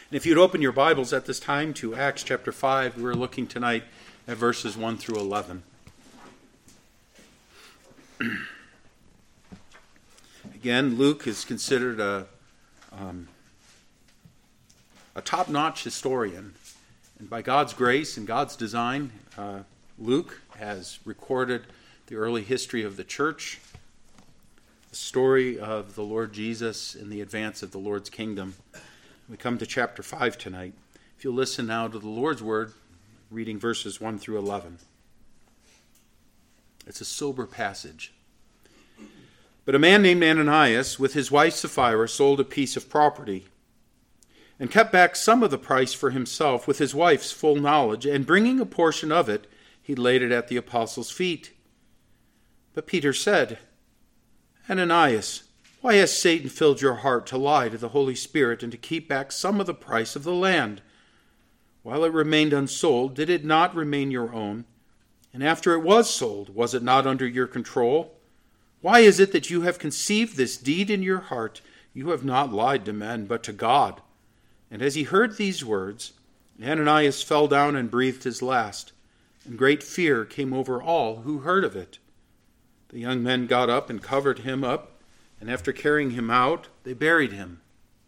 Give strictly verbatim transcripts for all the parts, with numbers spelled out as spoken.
And if you'd open your Bibles at this time to Acts chapter five, we're looking tonight at verses one through eleven. Again, Luke is considered a, um, a top-notch historian. And by God's grace and God's design, uh, Luke has recorded the early history of the church, the story of the Lord Jesus and the advance of the Lord's kingdom. We come to chapter five tonight. If you'll listen now to the Lord's word, reading verses one through eleven. It's a sober passage. But a man named Ananias, with his wife Sapphira, sold a piece of property and kept back some of the price for himself with his wife's full knowledge, and bringing a portion of it, he laid it at the apostles' feet. But Peter said, Ananias, why has Satan filled your heart to lie to the Holy Spirit and to keep back some of the price of the land? While it remained unsold, did it not remain your own? And after it was sold, was it not under your control? Why is it that you have conceived this deed in your heart? You have not lied to men, but to God. And as he heard these words, Ananias fell down and breathed his last, and great fear came over all who heard of it. The young men got up and covered him up, and after carrying him out, they buried him.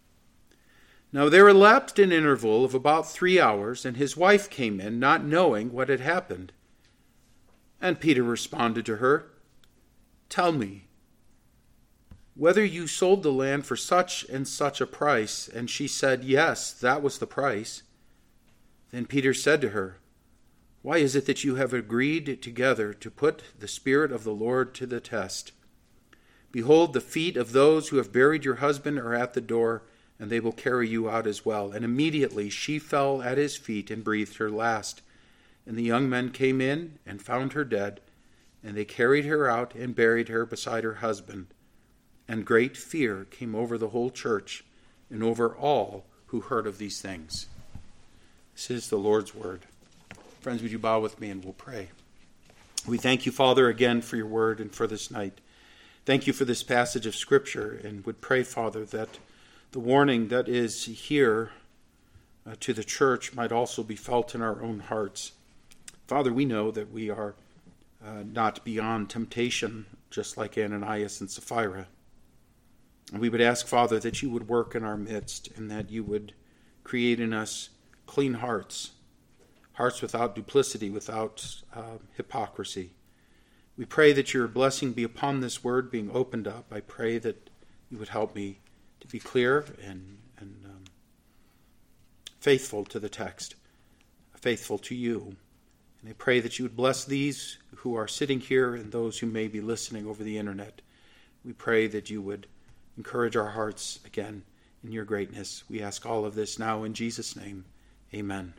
Now there elapsed an interval of about three hours, and his wife came in, not knowing what had happened. And Peter responded to her, Tell me, whether you sold the land for such and such a price? And she said, Yes, that was the price. Then Peter said to her, Why is it that you have agreed together to put the Spirit of the Lord to the test? Behold, the feet of those who have buried your husband are at the door, and they will carry you out as well. And immediately she fell at his feet and breathed her last. And the young men came in and found her dead, and they carried her out and buried her beside her husband. And great fear came over the whole church and over all who heard of these things. This is the Lord's word. Friends, would you bow with me and we'll pray. We thank you, Father, again for your word and for this night. Thank you for this passage of Scripture, and would pray, Father, that the warning that is here uh, to the church might also be felt in our own hearts. Father, we know that we are uh, not beyond temptation, just like Ananias and Sapphira. And we would ask, Father, that you would work in our midst, and that you would create in us clean hearts, hearts without duplicity, without uh, hypocrisy. We pray that your blessing be upon this word being opened up. I pray that you would help me to be clear and, and um, faithful to the text, faithful to you. And I pray that you would bless these who are sitting here and those who may be listening over the internet. We pray that you would encourage our hearts again in your greatness. We ask all of this now in Jesus' name. Amen.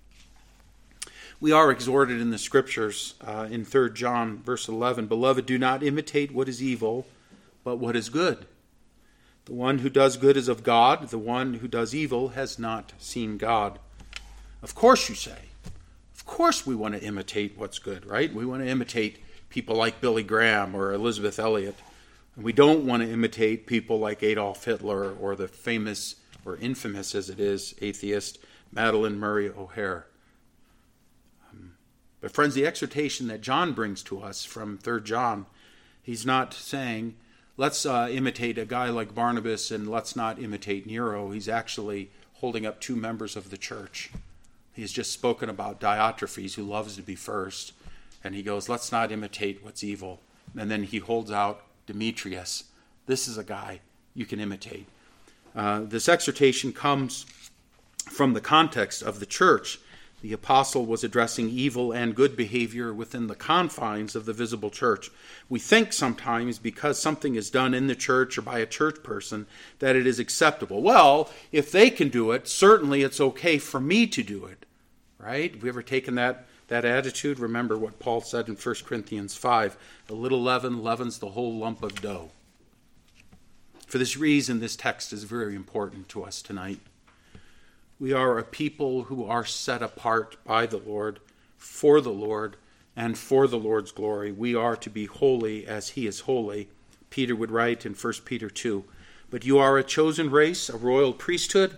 We are exhorted in the Scriptures uh, in Third John verse eleven, Beloved, do not imitate what is evil, but what is good. The one who does good is of God. The one who does evil has not seen God. Of course, you say. Of course we want to imitate what's good, right? We want to imitate people like Billy Graham or Elizabeth Elliot. And we don't want to imitate people like Adolf Hitler or the famous, or infamous as it is, atheist Madalyn Murray O'Hair. Um, but friends, the exhortation that John brings to us from Third John, he's not saying, let's uh, imitate a guy like Barnabas and let's not imitate Nero. He's actually holding up two members of the church. He's just spoken about Diotrephes, who loves to be first. And he goes, let's not imitate what's evil. And then he holds out Demetrius. This is a guy you can imitate. Uh, this exhortation comes from the context of the church. The apostle was addressing evil and good behavior within the confines of the visible church. We think sometimes because something is done in the church or by a church person that it is acceptable. Well, if they can do it, certainly it's okay for me to do it. Right? Have we ever taken that, that attitude? Remember what Paul said in First Corinthians five. A little leaven leavens the whole lump of dough. For this reason, this text is very important to us tonight. We are a people who are set apart by the Lord, for the Lord, and for the Lord's glory. We are to be holy as he is holy. Peter would write in First Peter two, But you are a chosen race, a royal priesthood,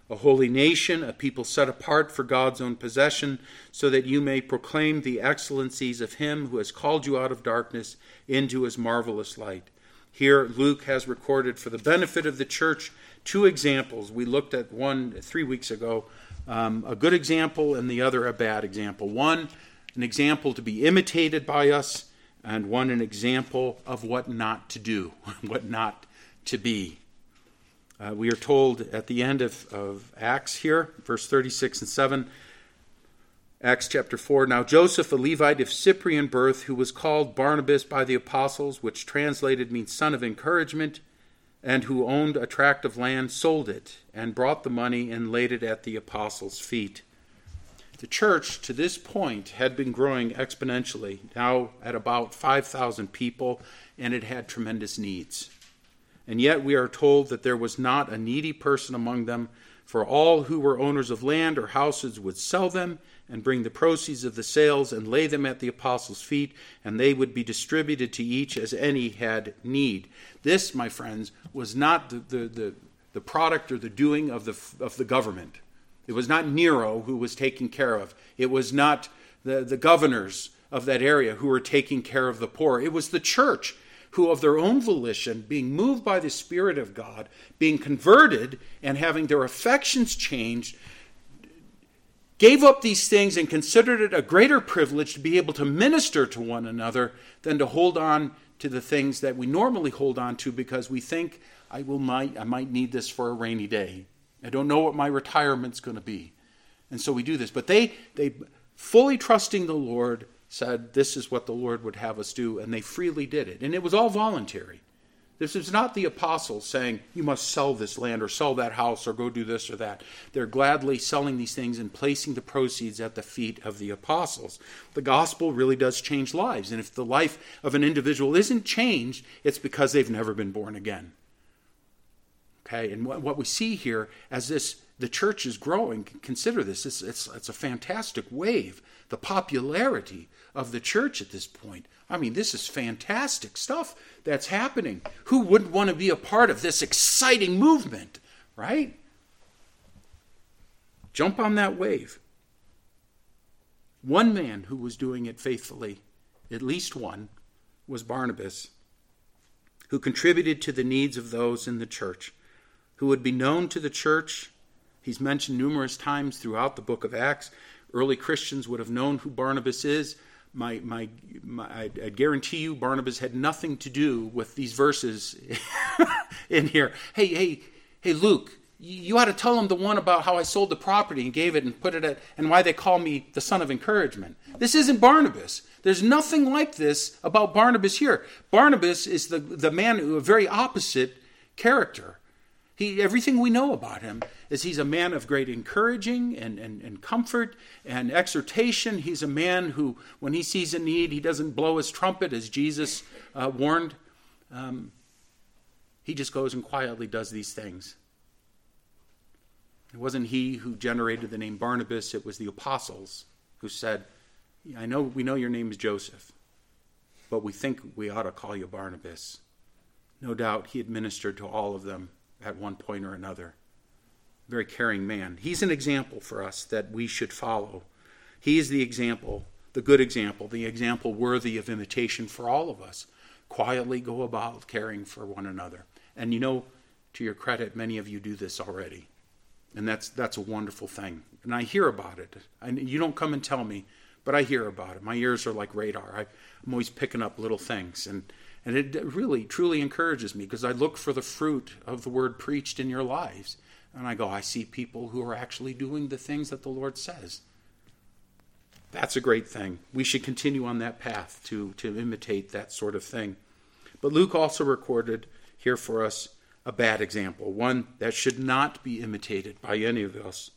a holy nation, a people set apart for God's own possession, so that you may proclaim the excellencies of him who has called you out of darkness into his marvelous light. Here, Luke has recorded for the benefit of the church two examples. We looked at one three weeks ago, um, a good example, and the other a bad example. One, an example to be imitated by us, and one, an example of what not to do, what not to be. Uh, we are told at the end of, of Acts here, verse thirty-six and seven, Acts chapter four, now Joseph, a Levite of Cyprian birth, who was called Barnabas by the apostles, which translated means son of encouragement, and who owned a tract of land, sold it, and brought the money and laid it at the apostles' feet. The church, to this point, had been growing exponentially, now at about five thousand people, and it had tremendous needs. And yet we are told that there was not a needy person among them, for all who were owners of land or houses would sell them and bring the proceeds of the sales and lay them at the apostles' feet, and they would be distributed to each as any had need. This, my friends, was not the, the, the, the product or the doing of the, of the government. It was not Nero who was taking care of. It was not the, the governors of that area who were taking care of the poor. It was the church who, of their own volition, being moved by the Spirit of God, being converted and having their affections changed, gave up these things and considered it a greater privilege to be able to minister to one another than to hold on to the things that we normally hold on to because we think, I will might I might need this for a rainy day. I don't know what my retirement's going to be. And so we do this. But they, they fully trusting the Lord, said this is what the Lord would have us do, and they freely did it. And it was all voluntary. This is not the apostles saying, you must sell this land or sell that house or go do this or that. They're gladly selling these things and placing the proceeds at the feet of the apostles. The gospel really does change lives. And if the life of an individual isn't changed, it's because they've never been born again. Okay, and what, what we see here as this the church is growing, consider this, it's, it's, it's a fantastic wave. The popularity of the church at this point. I mean, this is fantastic stuff that's happening. Who wouldn't want to be a part of this exciting movement, right? Jump on that wave. One man who was doing it faithfully, at least one, was Barnabas, who contributed to the needs of those in the church, who would be known to the church. He's mentioned numerous times throughout the book of Acts. Early Christians would have known who Barnabas is. My, my, my, I, I guarantee you Barnabas had nothing to do with these verses in here. Hey, hey, hey, Luke, you ought to tell him the one about how I sold the property and gave it and put it at, and why they call me the son of encouragement. This isn't Barnabas. There's nothing like this about Barnabas here. Barnabas is the, the man, a very opposite character. He, everything we know about him is he's a man of great encouraging and, and, and comfort and exhortation. He's a man who, when he sees a need, he doesn't blow his trumpet, as Jesus uh, warned. Um, he just goes and quietly does these things. It wasn't he who generated the name Barnabas. It was the apostles who said, I know we know your name is Joseph, but we think we ought to call you Barnabas. No doubt he administered to all of them at one point or another. Very caring man. He's an example for us that we should follow. He is the example, the good example, the example worthy of imitation for all of us. Quietly go about caring for one another. And you know, to your credit, many of you do this already. And that's that's a wonderful thing. And I hear about it. And you don't come and tell me, but I hear about it. My ears are like radar. I, I'm always picking up little things. And And it really, truly encourages me because I look for the fruit of the word preached in your lives. And I go, I see people who are actually doing the things that the Lord says. That's a great thing. We should continue on that path to, to imitate that sort of thing. But Luke also recorded here for us a bad example, one that should not be imitated by any of us,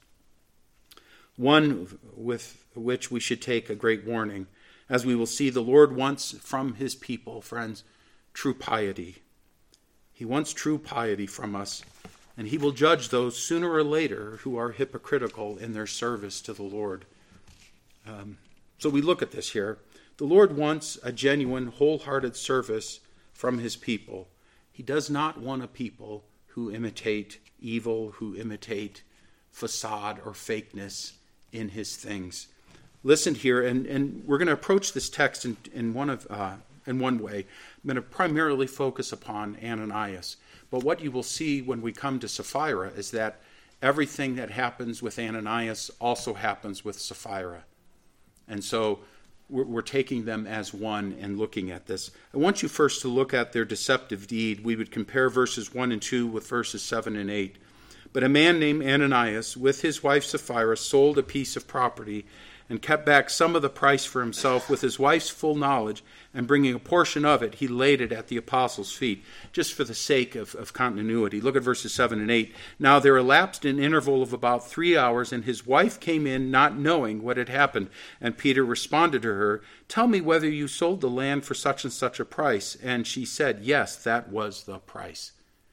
one with which we should take a great warning. As we will see, the Lord wants from his people, friends, true piety. He wants true piety from us, and he will judge those sooner or later who are hypocritical in their service to the Lord. Um, so we look at this here. The Lord wants a genuine, wholehearted service from his people. He does not want a people who imitate evil, who imitate facade or fakeness in his things. Listen here, and, and we're going to approach this text in, in one of uh, in one way. I'm going to primarily focus upon Ananias. But what you will see when we come to Sapphira is that everything that happens with Ananias also happens with Sapphira. And so we're, we're taking them as one and looking at this. I want you first to look at their deceptive deed. We would compare verses one and two with verses seven and eight. But a man named Ananias, with his wife Sapphira, sold a piece of property and kept back some of the price for himself with his wife's full knowledge, and bringing a portion of it, he laid it at the apostles' feet, just for the sake of, of continuity. Look at verses seven and eight. Now there elapsed an interval of about three hours, and his wife came in not knowing what had happened. And Peter responded to her, "Tell me whether you sold the land for such and such a price." And she said, "Yes, that was the price."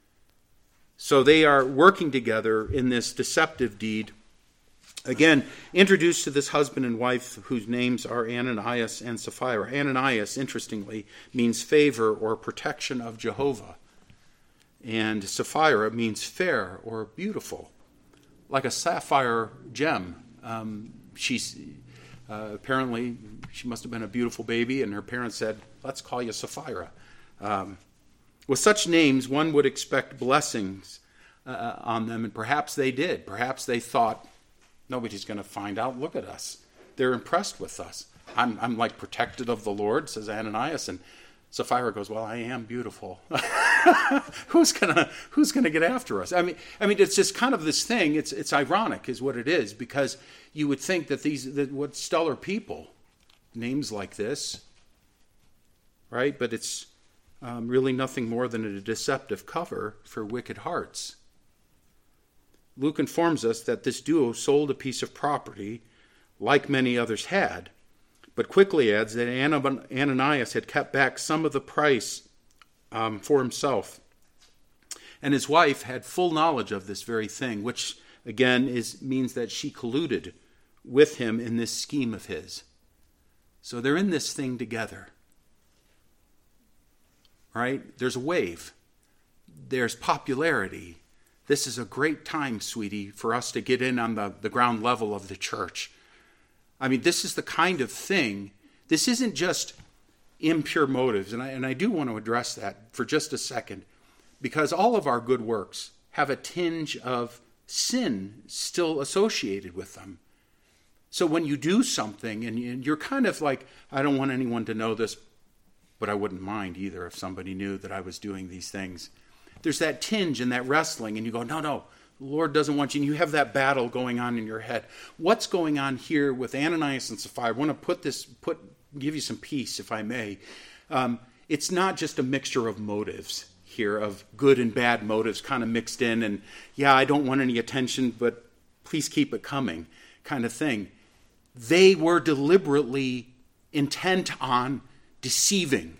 So they are working together in this deceptive deed. Again, introduced to this husband and wife whose names are Ananias and Sapphira. Ananias, interestingly, means favor or protection of Jehovah. And Sapphira means fair or beautiful, like a sapphire gem. Um, she's uh, apparently, she must have been a beautiful baby, and her parents said, "Let's call you Sapphira." Um, with such names, one would expect blessings uh, on them, and perhaps they did. Perhaps they thought, nobody's going to find out. Look at us. They're impressed with us. I'm, I'm like protected of the Lord, says Ananias. And Sapphira goes, "Well, I am beautiful." who's gonna Who's gonna get after us? I mean, I mean, it's just kind of this thing. It's it's ironic, is what it is, because you would think that these that what stellar people, names like this, right? But it's um, really nothing more than a deceptive cover for wicked hearts. Luke informs us that this duo sold a piece of property, like many others had, but quickly adds that Ananias had kept back some of the price um, for himself. And his wife had full knowledge of this very thing, which, again, is means that she colluded with him in this scheme of his. So they're in this thing together. Right? There's a wave. There's popularity. This is a great time, sweetie, for us to get in on the, the ground level of the church. I mean, this is the kind of thing. This isn't just impure motives. And I, and I do want to address that for just a second, because all of our good works have a tinge of sin still associated with them. So when you do something and you're kind of like, I don't want anyone to know this, but I wouldn't mind either if somebody knew that I was doing these things. There's that tinge and that wrestling, and you go, no, no, the Lord doesn't want you. And you have that battle going on in your head. What's going on here with Ananias and Sapphira? I want to put this, put, give you some peace, if I may. Um, it's not just a mixture of motives here, of good and bad motives kind of mixed in, and yeah, I don't want any attention, but please keep it coming, kind of thing. They were deliberately intent on deceiving.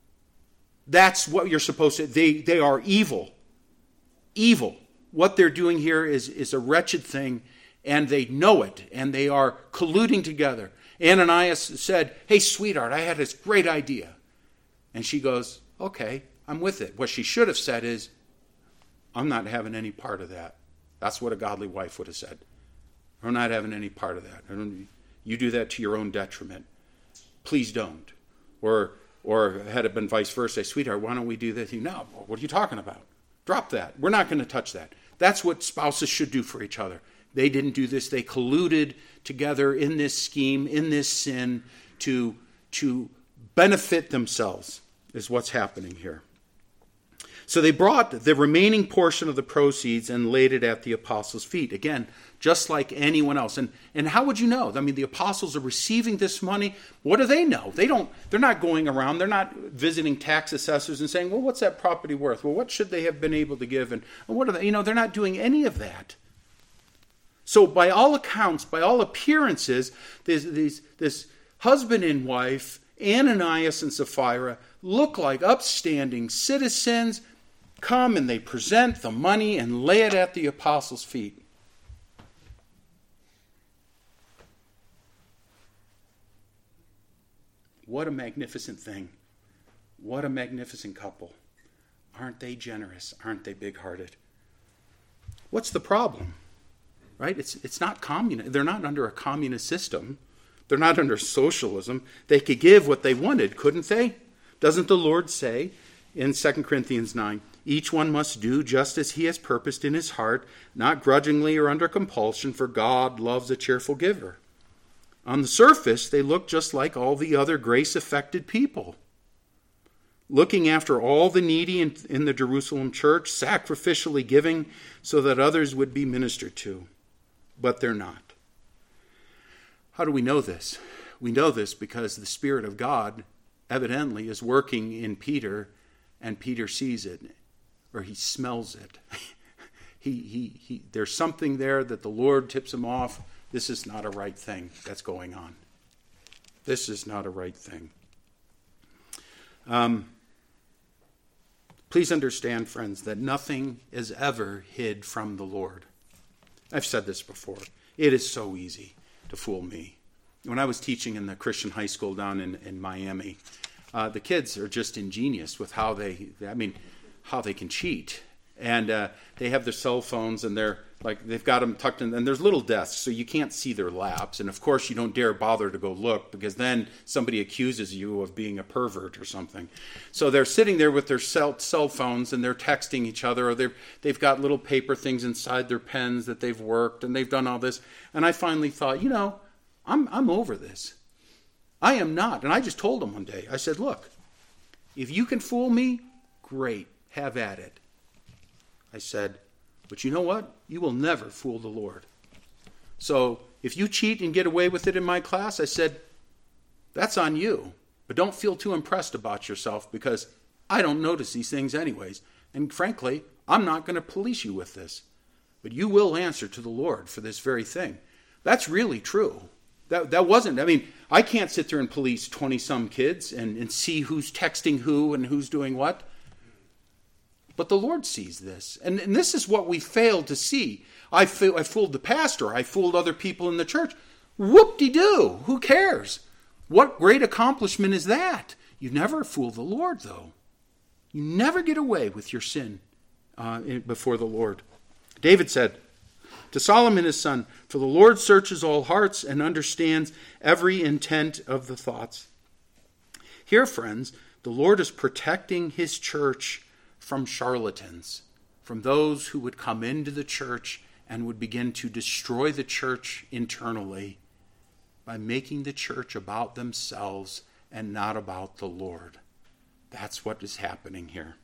That's what you're supposed to, they, they are evil. Evil. What they're doing here is, is a wretched thing, and they know it, and they are colluding together. Ananias said, "Hey, sweetheart, I had this great idea." And she goes, "Okay, I'm with it." What she should have said is, "I'm not having any part of that." That's what a godly wife would have said. "I'm not having any part of that. I don't, you do that to your own detriment. Please don't." Or, or had it been vice versa, "Sweetheart, why don't we do this?" "No, what are you talking about? Drop that. We're not going to touch that." That's what spouses should do for each other. They didn't do this. They colluded together in this scheme, in this sin, to, to benefit themselves, is what's happening here. So they brought the remaining portion of the proceeds and laid it at the apostles' feet. Again, just like anyone else. And, and how would you know? I mean, the apostles are receiving this money. What do they know? They don't, they're not going around. They're not visiting tax assessors and saying, well, what's that property worth? Well, what should they have been able to give? And, and what are they? You know, they're not doing any of that. So by all accounts, by all appearances, there's, these, this husband and wife, Ananias and Sapphira, look like upstanding citizens, come and they present the money and lay it at the apostles' feet. What a magnificent thing. What a magnificent couple. Aren't they generous? Aren't they big-hearted? What's the problem? right? It's it's not communist. They're not under a communist system. They're not under socialism. They could give what they wanted, couldn't they? Doesn't the Lord say in Second Corinthians nine, each one must do just as he has purposed in his heart, not grudgingly or under compulsion, for God loves a cheerful giver. On the surface, they look just like all the other grace-affected people, looking after all the needy in, in the Jerusalem church, sacrificially giving so that others would be ministered to. But they're not. How do we know this? We know this because the Spirit of God evidently is working in Peter, and Peter sees it, or he smells it. he, he, he, there's something there that the Lord tips him off. This is not a right thing that's going on. This is not a right thing. Um, please understand, friends, that nothing is ever hid from the Lord. I've said this before. It is so easy to fool me. When I was teaching in the Christian high school down in, in Miami, uh, the kids are just ingenious with how they, I mean, how they can cheat. And uh, they have their cell phones, and they're like, they've got them tucked in, and there's little desks, so you can't see their laps. And of course, you don't dare bother to go look, because then somebody accuses you of being a pervert or something. So they're sitting there with their cell, cell phones, and they're texting each other, or they've, they've got little paper things inside their pens that they've worked, and they've done all this. And I finally thought, you know, I'm I'm over this. I am not. And I just told them one day, I said, look, if you can fool me, great, have at it. I said, but you know what? You will never fool the Lord. So if you cheat and get away with it in my class, I said, that's on you. But don't feel too impressed about yourself, because I don't notice these things anyways. And frankly, I'm not going to police you with this. But you will answer to the Lord for this very thing. That's really true. That that wasn't, I mean, I can't sit there and police twenty-some kids and, and see who's texting who and who's doing what. But the Lord sees this. And, and this is what we failed to see. I, f- I fooled the pastor. I fooled other people in the church. Whoop-de-doo. Who cares? What great accomplishment is that? You never fool the Lord, though. You never get away with your sin uh, before the Lord. David said to Solomon his son, for the Lord searches all hearts and understands every intent of the thoughts. Here, friends, the Lord is protecting his church from charlatans, from those who would come into the church and would begin to destroy the church internally by making the church about themselves and not about the Lord. That's what is happening here.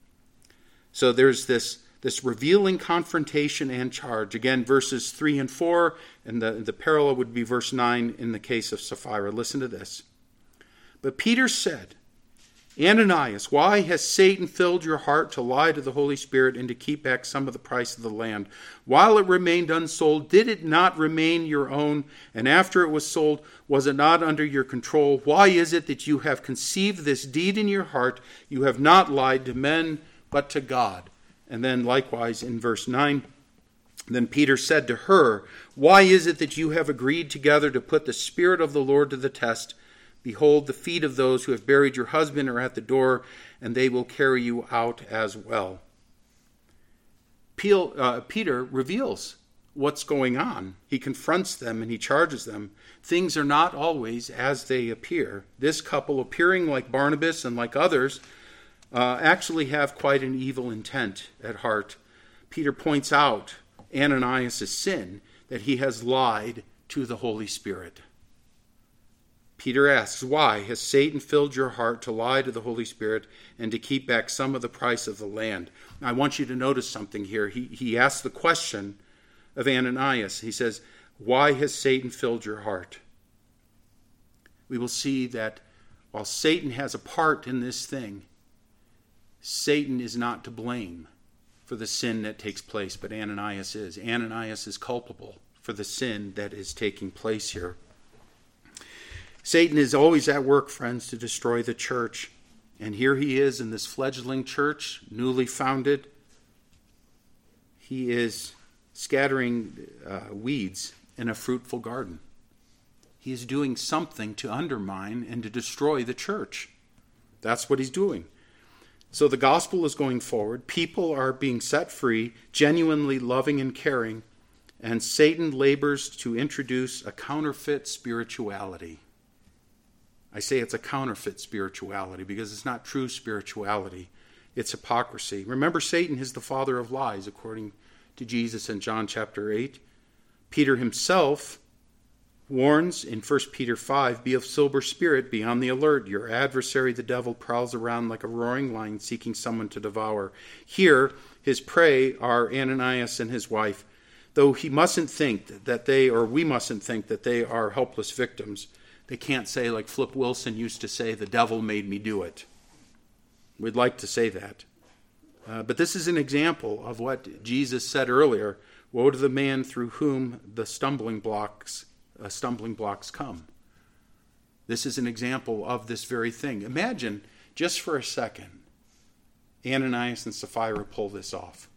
So there's this, this revealing confrontation and charge. Again, verses three and four, and the, the parallel would be verse nine in the case of Sapphira. Listen to this. But Peter said, Ananias, why has Satan filled your heart to lie to the Holy Spirit and to keep back some of the price of the land? While it remained unsold, did it not remain your own? And after it was sold, was it not under your control? Why is it that you have conceived this deed in your heart? You have not lied to men, but to God. And then likewise in verse nine, then Peter said to her, why is it that you have agreed together to put the Spirit of the Lord to the test? Behold, the feet of those who have buried your husband are at the door, and they will carry you out as well. Peter reveals what's going on. He confronts them and he charges them. Things are not always as they appear. This couple, appearing like Barnabas and like others, uh, actually have quite an evil intent at heart. Peter points out Ananias' sin, that he has lied to the Holy Spirit. Peter asks, why has Satan filled your heart to lie to the Holy Spirit and to keep back some of the price of the land? Now, I want you to notice something here. He, he asks the question of Ananias. He says, why has Satan filled your heart? We will see that while Satan has a part in this thing, Satan is not to blame for the sin that takes place, but Ananias is. Ananias is culpable for the sin that is taking place here. Satan is always at work, friends, to destroy the church. And here he is in this fledgling church, newly founded. He is scattering uh, weeds in a fruitful garden. He is doing something to undermine and to destroy the church. That's what he's doing. So the gospel is going forward. People are being set free, genuinely loving and caring. and Satan labors to introduce a counterfeit spirituality. I say it's a counterfeit spirituality because it's not true spirituality. It's hypocrisy. Remember, Satan is the father of lies, according to Jesus in John chapter eight. Peter himself warns in First Peter five, be of sober spirit, be on the alert. Your adversary, the devil, prowls around like a roaring lion seeking someone to devour. Here, his prey are Ananias and his wife, though he mustn't think that they, or we mustn't think that they are helpless victims. They can't say, like Flip Wilson used to say, the devil made me do it. We'd like to say that. Uh, but this is an example of what Jesus said earlier, woe to the man through whom the stumbling blocks uh, stumbling blocks come. This is an example of this very thing. Imagine, just for a second, Ananias and Sapphira pull this off.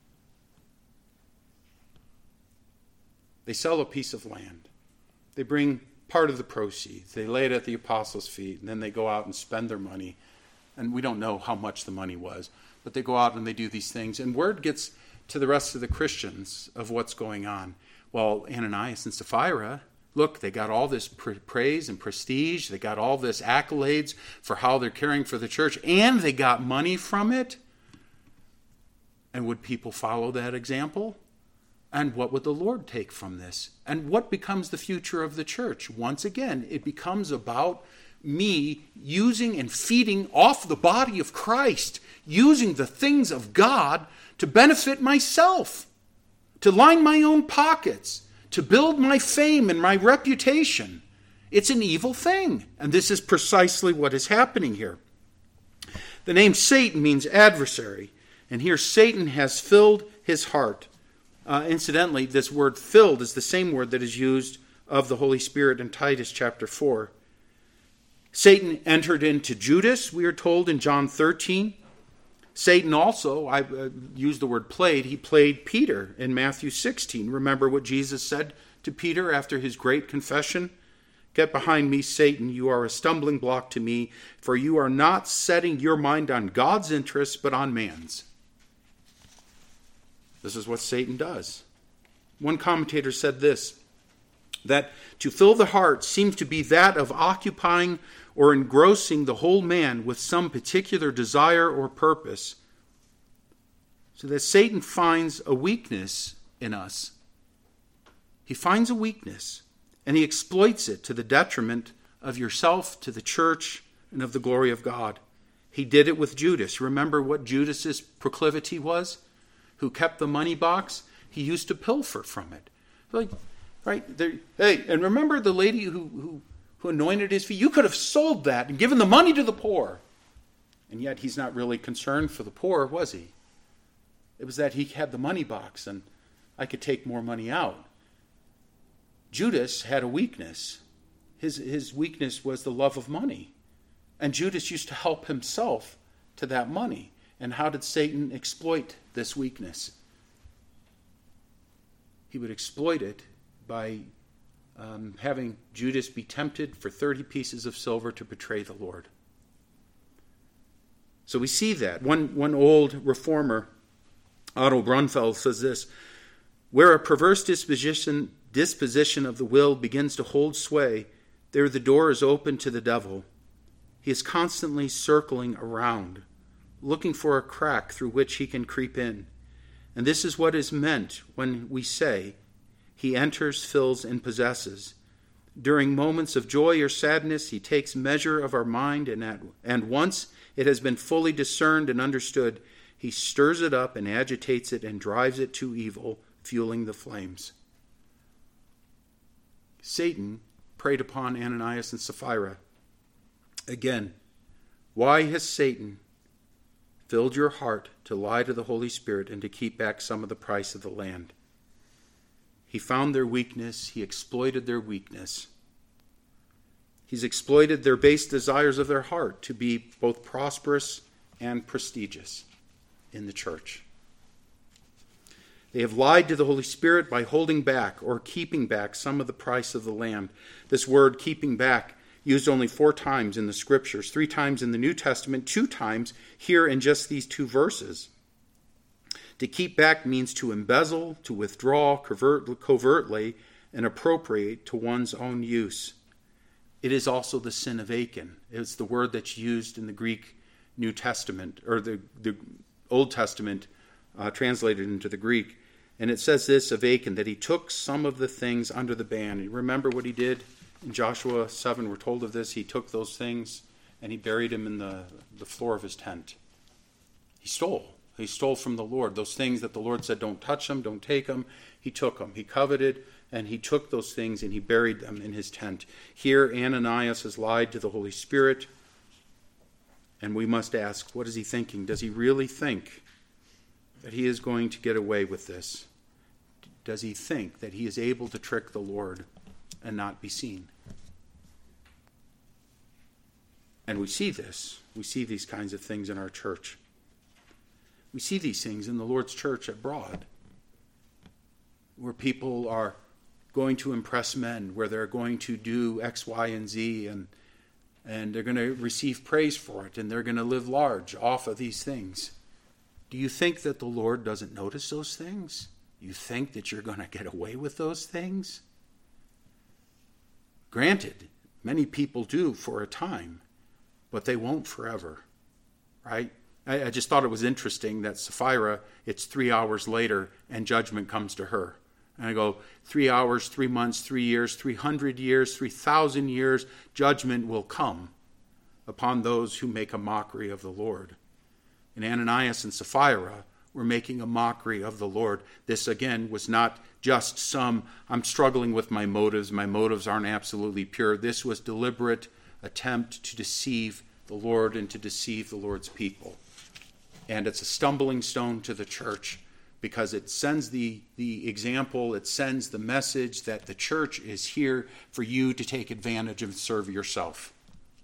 They sell a piece of land. They bring part of the proceeds. They lay it at the apostles' feet, and then they go out and spend their money. And we don't know how much the money was, but they go out and they do these things. And word gets to the rest of the Christians of what's going on. Well, Ananias and Sapphira, look, they got all this praise and prestige. They got all this accolades for how they're caring for the church, and they got money from it. And would people follow that example? And what would the Lord take from this? And what becomes the future of the church? Once again, it becomes about me using and feeding off the body of Christ, using the things of God to benefit myself, to line my own pockets, to build my fame and my reputation. It's an evil thing. And this is precisely what is happening here. The name Satan means adversary. And here Satan has filled his heart. Uh, incidentally, this word filled is the same word that is used of the Holy Spirit in Titus chapter four. Satan entered into Judas, we are told in John thirteen. Satan also, I uh, use the word played, he played Peter in Matthew sixteen. Remember what Jesus said to Peter after his great confession? Get behind me, Satan, you are a stumbling block to me, for you are not setting your mind on God's interests, but on man's. This is what Satan does. One commentator said this, that to fill the heart seems to be that of occupying or engrossing the whole man with some particular desire or purpose, so that Satan finds a weakness in us. He finds a weakness, and he exploits it to the detriment of yourself, to the church, and of the glory of God. He did it with Judas. Remember what Judas's proclivity was? Who kept the money box? He used to pilfer from it. Like, right? There, hey, and remember the lady who, who, who anointed his feet? You could have sold that and given the money to the poor. And yet he's not really concerned for the poor, was he? It was that he had the money box and I could take more money out. Judas had a weakness. His, his weakness was the love of money. And Judas used to help himself to that money. And how did Satan exploit this weakness? He would exploit it by um, having Judas be tempted for thirty pieces of silver to betray the Lord. So we see that. One, one old reformer, Otto Brunfeld, says this, where a perverse disposition, disposition of the will begins to hold sway, there the door is open to the devil. He is constantly circling around, looking for a crack through which he can creep in. And this is what is meant when we say, he enters, fills, and possesses. During moments of joy or sadness, he takes measure of our mind, and, at, and once it has been fully discerned and understood, he stirs it up and agitates it and drives it to evil, fueling the flames. Satan preyed upon Ananias and Sapphira. Again, why has Satan filled your heart to lie to the Holy Spirit and to keep back some of the price of the land? He found their weakness. He exploited their weakness. He's exploited their base desires of their heart to be both prosperous and prestigious in the church. They have lied to the Holy Spirit by holding back or keeping back some of the price of the land. This word, keeping back, used only four times in the Scriptures, three times in the New Testament, two times here in just these two verses. To keep back means to embezzle, to withdraw covert, covertly, and appropriate to one's own use. It is also the sin of Achan. It's the word that's used in the Greek New Testament, or the, the Old Testament uh, translated into the Greek. And it says this of Achan, that he took some of the things under the ban. You remember what he did in Joshua seven? We're told of this. He took those things and he buried them in the, the floor of his tent. He stole. He stole from the Lord. Those things that the Lord said, don't touch them, don't take them. He took them. He coveted, and he took those things and he buried them in his tent. Here, Ananias has lied to the Holy Spirit. And we must ask, what is he thinking? Does he really think that he is going to get away with this? Does he think that he is able to trick the Lord and not be seen? And we see this. We see these kinds of things in our church. We see these things in the Lord's church at Broad, where people are going to impress men, where they're going to do X, Y, and Z, and and they're going to receive praise for it, and they're going to live large off of these things. Do you think that the Lord doesn't notice those things? You think that you're going to get away with those things? Granted, many people do for a time, but they won't forever, right? I, I just thought it was interesting that Sapphira, it's three hours later, and judgment comes to her. And I go, three hours, three months, three years, three hundred years, three thousand years, judgment will come upon those who make a mockery of the Lord. And Ananias and Sapphira were making a mockery of the Lord. This, again, was not just some, I'm struggling with my motives, my motives aren't absolutely pure. This was deliberate attempt to deceive the Lord and to deceive the Lord's people. And it's a stumbling stone to the church, because it sends the, the example, it sends the message that the church is here for you to take advantage and serve yourself.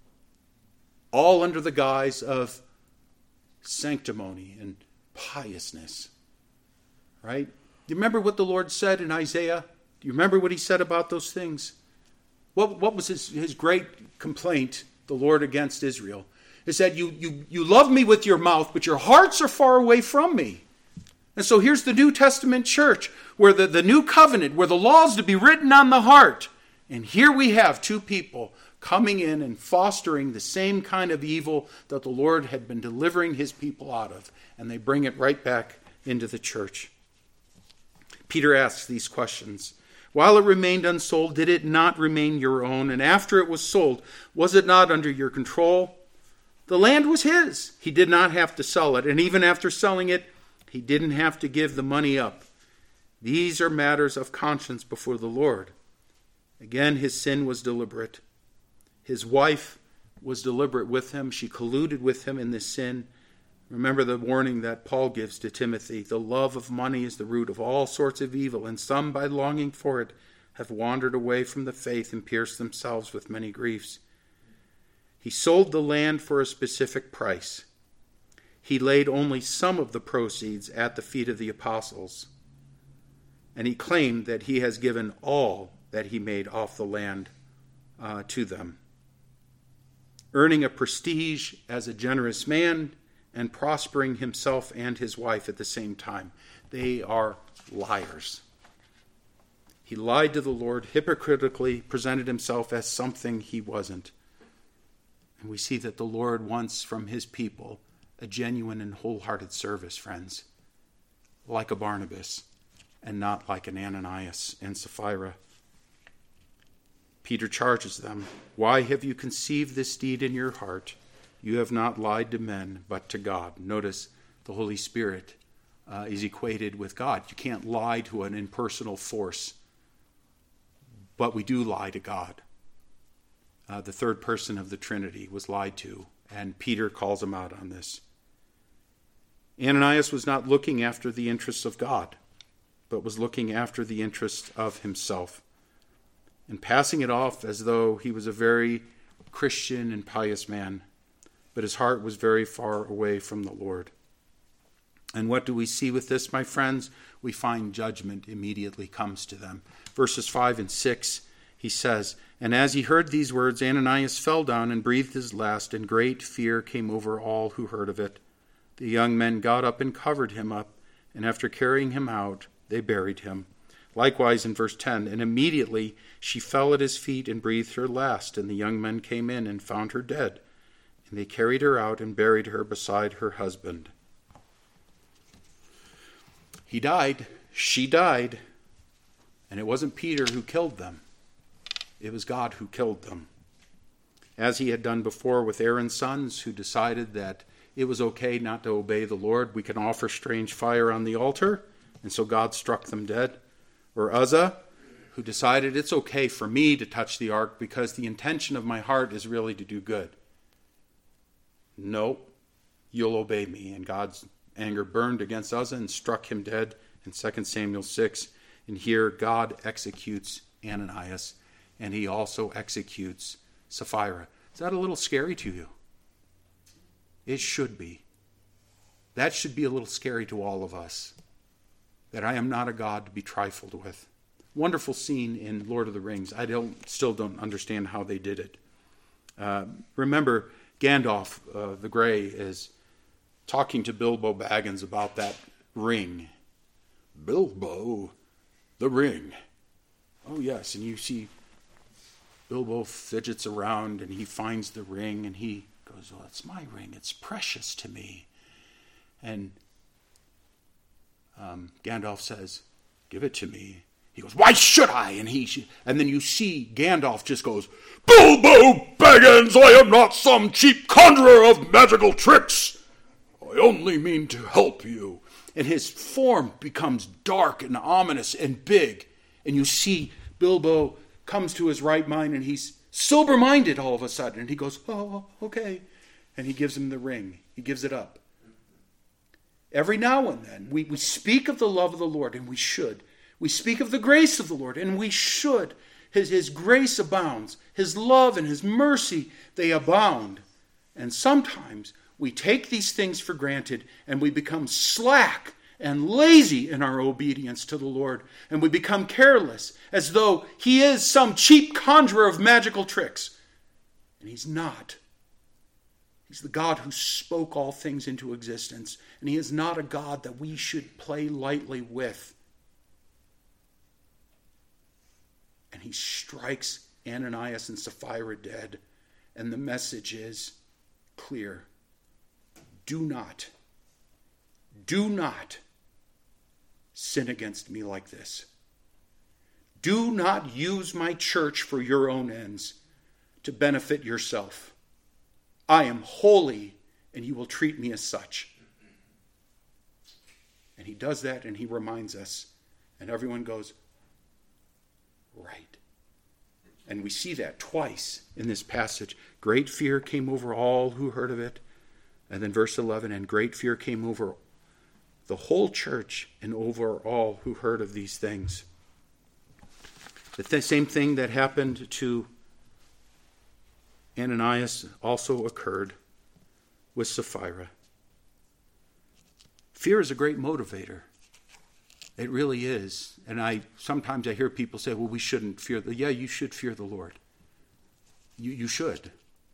All under the guise of sanctimony and piousness. Right? Do you remember what the Lord said in Isaiah? Do you remember what he said about those things? What, what was his, his great complaint, the Lord, against Israel? He said, you, you, you love me with your mouth, but your hearts are far away from me. And so here's the New Testament church, where the, the new covenant, where the law is to be written on the heart. And here we have two people coming in and fostering the same kind of evil that the Lord had been delivering his people out of. And they bring it right back into the church. Peter asks these questions. While it remained unsold, did it not remain your own? And after it was sold, was it not under your control? The land was his. He did not have to sell it. And even after selling it, he didn't have to give the money up. These are matters of conscience before the Lord. Again, his sin was deliberate. His wife was deliberate with him. She colluded with him in this sin. Remember the warning that Paul gives to Timothy. The love of money is the root of all sorts of evil, and some, by longing for it, have wandered away from the faith and pierced themselves with many griefs. He sold the land for a specific price. He laid only some of the proceeds at the feet of the apostles, and he claimed that he has given all that he made off the land uh, to them, earning a prestige as a generous man and prospering himself and his wife at the same time. They are liars. He lied to the Lord, hypocritically presented himself as something he wasn't. And we see that the Lord wants from his people a genuine and wholehearted service, friends, like a Barnabas and not like an Ananias and Sapphira. Peter charges them, why have you conceived this deed in your heart? You have not lied to men, but to God. Notice the Holy Spirit uh, is equated with God. You can't lie to an impersonal force, but we do lie to God. Uh, the third person of the Trinity was lied to, and Peter calls him out on this. Ananias was not looking after the interests of God, but was looking after the interests of himself, and passing it off as though he was a very Christian and pious man, but his heart was very far away from the Lord. And what do we see with this, my friends? We find judgment immediately comes to them. Verses five and six, he says, and as he heard these words, Ananias fell down and breathed his last, and great fear came over all who heard of it. The young men got up and covered him up and after carrying him out, they buried him. Likewise in verse ten, and immediately she fell at his feet and breathed her last, and the young men came in and found her dead. And they carried her out and buried her beside her husband. He died, she died, and it wasn't Peter who killed them. It was God who killed them. As he had done before with Aaron's sons, who decided that it was okay not to obey the Lord, we can offer strange fire on the altar, and so God struck them dead. Or Uzzah, who decided it's okay for me to touch the ark because the intention of my heart is really to do good. No, you'll obey me. And God's anger burned against Uzzah and struck him dead in Second Samuel six. And here God executes Ananias, and he also executes Sapphira. Is that a little scary to you? It should be. That should be a little scary to all of us. That I am not a God to be trifled with. Wonderful scene in Lord of the Rings. I don't still don't understand how they did it. Uh, remember, Gandalf uh, the Grey is talking to Bilbo Baggins about that ring. Bilbo, the ring. Oh yes, and you see Bilbo fidgets around and he finds the ring and he goes, "Oh, it's my ring. It's precious to me." And Um, Gandalf says, "Give it to me." He goes, "Why should I?" And he, sh-. and then you see Gandalf just goes, "Bilbo Baggins, I am not some cheap conjurer of magical tricks. I only mean to help you." And his form becomes dark and ominous and big. And you see Bilbo comes to his right mind and he's sober-minded all of a sudden. And he goes, "Oh, okay." And he gives him the ring. He gives it up. Every now and then, we, we speak of the love of the Lord, and we should. We speak of the grace of the Lord, and we should. His, his grace abounds. His love and his mercy, they abound. And sometimes we take these things for granted, and we become slack and lazy in our obedience to the Lord. And we become careless, as though he is some cheap conjurer of magical tricks. And he's not. He's the God who spoke all things into existence. And he is not a God that we should play lightly with. And he strikes Ananias and Sapphira dead. And the message is clear. Do not, do not sin against me like this. Do not use my church for your own ends to benefit yourself. I am holy, and you will treat me as such. And he does that, and he reminds us. And everyone goes, right. And we see that twice in this passage. Great fear came over all who heard of it. And then verse eleven, and great fear came over the whole church and over all who heard of these things. The th- same thing that happened to Ananias also occurred with Sapphira. Fear is a great motivator. It really is. And I sometimes I hear people say, well, we shouldn't fear the yeah, you should fear the Lord. You you should.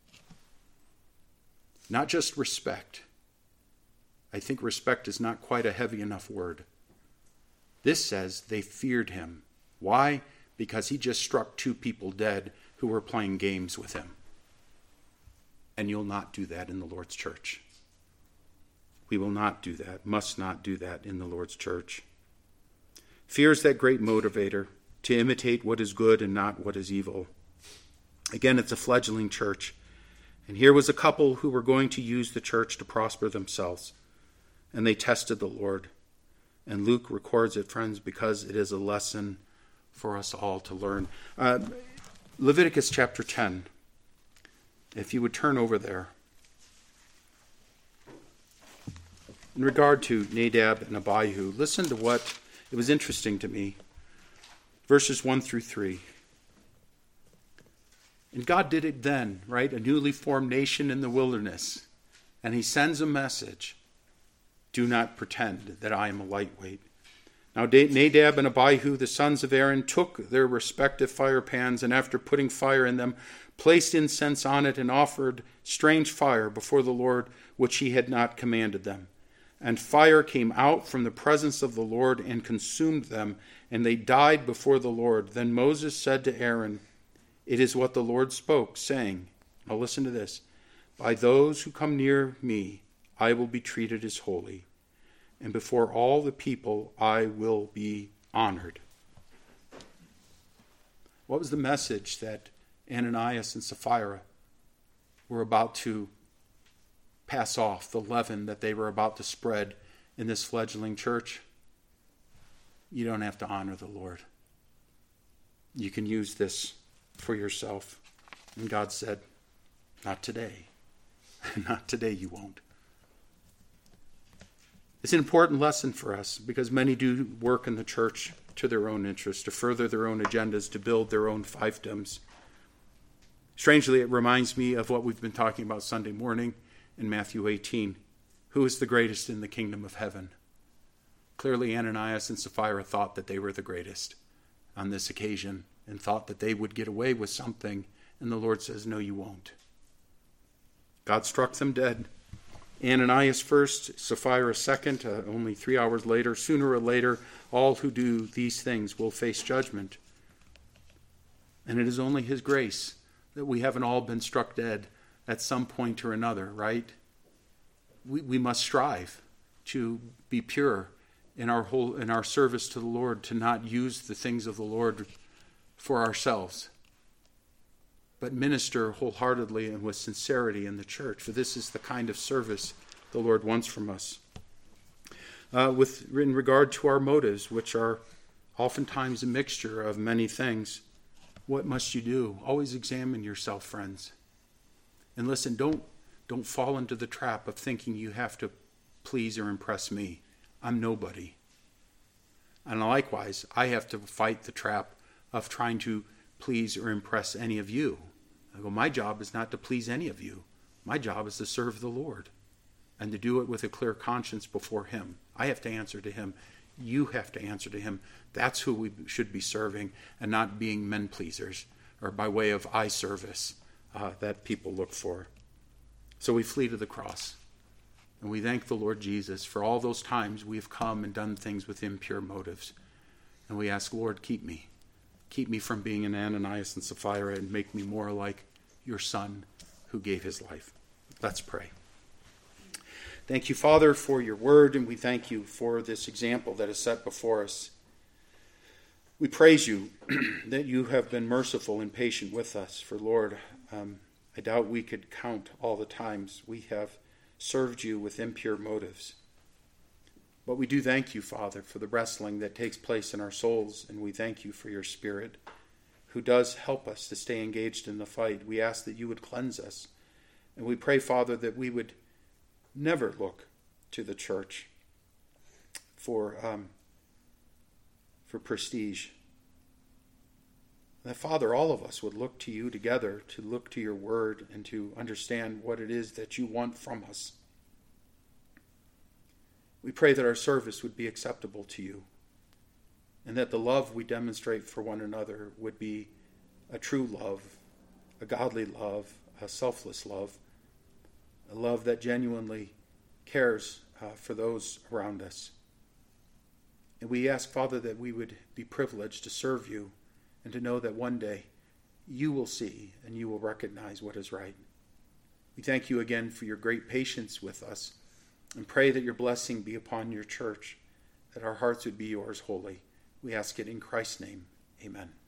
Not just respect. I think respect is not quite a heavy enough word. This says they feared him. Why? Because he just struck two people dead who were playing games with him. And you'll not do that in the Lord's church. We will not do that, must not do that in the Lord's church. Fear is that great motivator to imitate what is good and not what is evil. Again, it's a fledgling church. And here was a couple who were going to use the church to prosper themselves. And they tested the Lord. And Luke records it, friends, because it is a lesson for us all to learn. Uh, Leviticus chapter ten. If you would turn over there. In regard to Nadab and Abihu, listen to what, it was interesting to me. Verses one through three. And God did it then, right? A newly formed nation in the wilderness. And he sends a message. Do not pretend that I am a lightweight. Now Nadab and Abihu, the sons of Aaron, took their respective fire pans, and after putting fire in them, placed incense on it and offered strange fire before the Lord, which he had not commanded them. And fire came out from the presence of the Lord and consumed them, and they died before the Lord. Then Moses said to Aaron, "It is what the Lord spoke, saying," now listen to this, "By those who come near me, I will be treated as holy, and before all the people I will be honored." What was the message that Ananias and Sapphira were about to pass off, the leaven that they were about to spread in this fledgling church? You don't have to honor the Lord. You can use this for yourself. And God said, not today. Not today you won't. It's an important lesson for us because many do work in the church to their own interest, to further their own agendas, to build their own fiefdoms. Strangely, it reminds me of what we've been talking about Sunday morning in Matthew eighteen. Who is the greatest in the kingdom of heaven? Clearly, Ananias and Sapphira thought that they were the greatest on this occasion and thought that they would get away with something. And the Lord says, no, you won't. God struck them dead. Ananias first, Sapphira second, uh, only three hours later. Sooner or later, all who do these things will face judgment. And it is only his grace that we haven't all been struck dead at some point or another, right? We we must strive to be pure in our whole in our service to the Lord, to not use the things of the Lord for ourselves, but minister wholeheartedly and with sincerity in the church. For this is the kind of service the Lord wants from us. Uh, with in regard to our motives, which are oftentimes a mixture of many things, what must you do? Always examine yourself, friends. And listen, don't don't fall into the trap of thinking you have to please or impress me. I'm nobody. And likewise, I have to fight the trap of trying to please or impress any of you. I go, my job is not to please any of you. My job is to serve the Lord and to do it with a clear conscience before him. I have to answer to him. You have to answer to him. That's who we should be serving, and not being men pleasers or by way of eye service uh, that people look for. So we flee to the cross, and we thank the Lord Jesus for all those times we have come and done things with impure motives. And we ask, Lord, keep me. Keep me from being an Ananias and Sapphira, and make me more like your Son who gave his life. Let's pray. Thank you, Father, for your word, and we thank you for this example that is set before us. We praise you that you have been merciful and patient with us. For, Lord, um, I doubt we could count all the times we have served you with impure motives. But we do thank you, Father, for the wrestling that takes place in our souls, and we thank you for your Spirit, who does help us to stay engaged in the fight. We ask that you would cleanse us, and we pray, Father, that we would never look to the church for um, for prestige. That, Father, all of us would look to you together, to look to your word and to understand what it is that you want from us. We pray that our service would be acceptable to you, and that the love we demonstrate for one another would be a true love, a godly love, a selfless love, a love that genuinely cares uh, for those around us. And we ask, Father, that we would be privileged to serve you and to know that one day you will see and you will recognize what is right. We thank you again for your great patience with us, and pray that your blessing be upon your church, that our hearts would be yours wholly. We ask it in Christ's name. Amen.